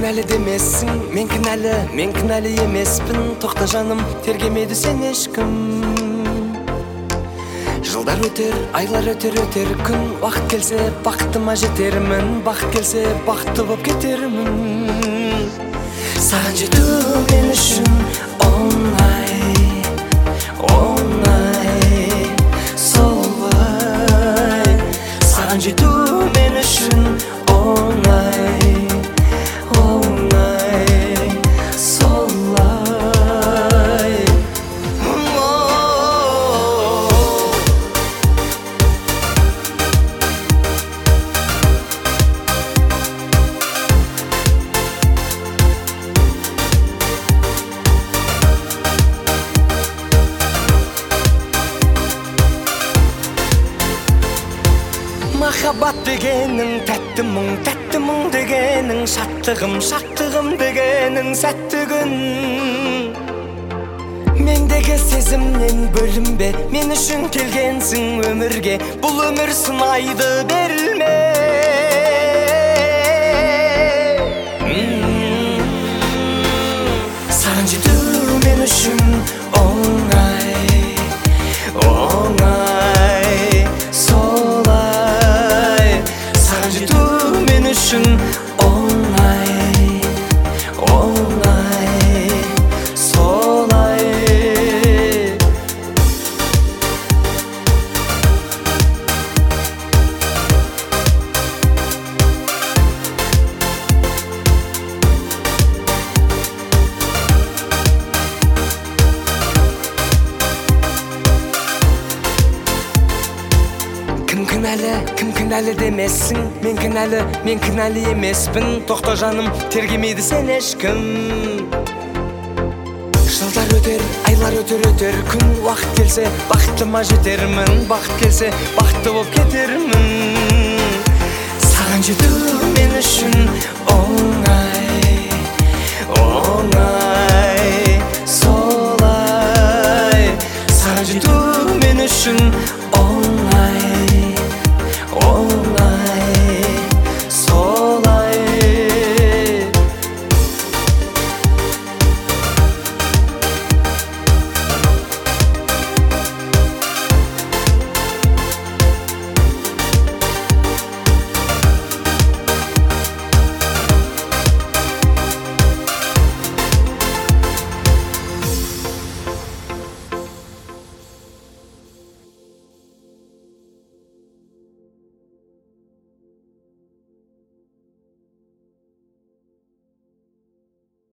кінәлі демессің, мен кінәлі емеспін. Тоқта жаным, тергемейді сен ешкім. Жылдар өтер, айлар өтер күн. Уақыт келсе бақытыма жетермін, бақыт келсе бақытты боп кетермін. Саған жету мен үшін оңай, солай. Саған жету мен үшін оңай, солай. Махаббат дегенің тәтті мұң дегенің шаттығым дегенің сәтті күн. Мендегі сезімнен бөлінбе, мен үшін келгенсің өмірге. Бұл өмір сынайды берілме. Саған жету мен үшін оңай, солай. Саған жету мен үшін оңай, солай. Кім кінәлі демессің, мен кінәлі емеспін. Тоқта жаным, тергемейді сен ешкім. Жылдар өтер, айлар өтер күн. Уақыт келсе бақытыма жетермін, бақыт келсе бақытты боп кетермін. Саған жету мен үшін оңай.